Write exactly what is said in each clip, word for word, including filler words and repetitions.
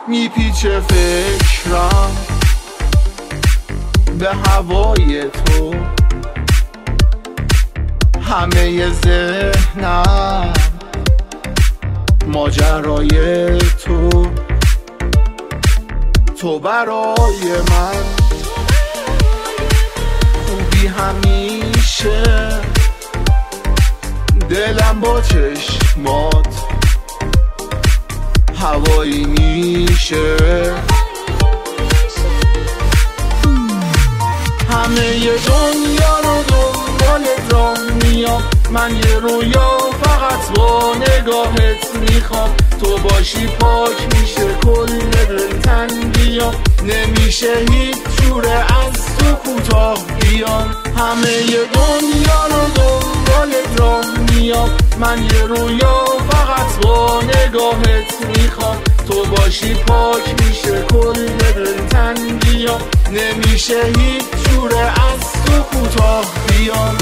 میپیچه فکرم به هوای تو، همه ذهنم ماجرای تو. تو برای من خوبی همیشه، دلم با چشمات هوایی میشه. همه دنیا رو دنبالت را میام، من یه رویا فقط با نگاهت میخوام. تو باشی پاک میشه کل دلتنگیام، نمیشه هیچ جوره از تو کوتاه بیام. همه دنیا رو دنبالت را میام، من یه رویا فقط با نگاهت میخوام. تو باشی پاک میشه کل دلتنگیام، نمیشه هیچ جوره از تو کوتاه بیام.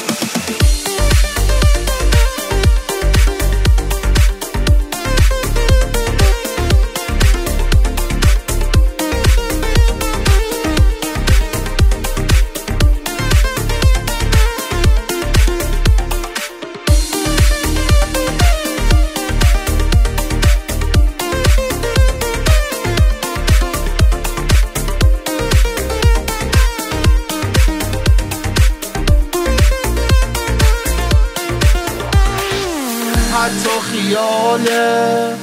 حتی خیاله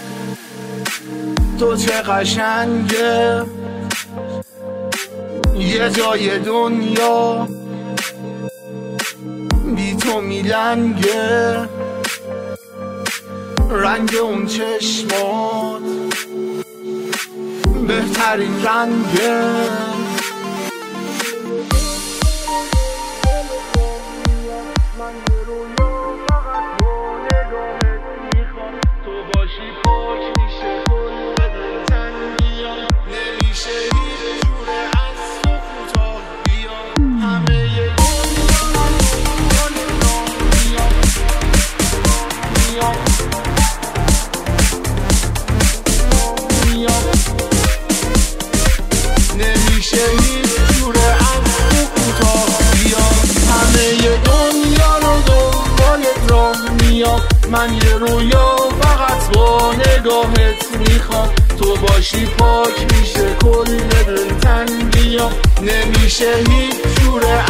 تو چه قشنگه، یه جای دنیا بی تو میلنگه. رنگ اون چشمات بهترین رنگه. من یه رویا فقط با نگاهت میخوام. تو باشی پاک میشه کل دلتنگیام، نمیشه هیچ جوره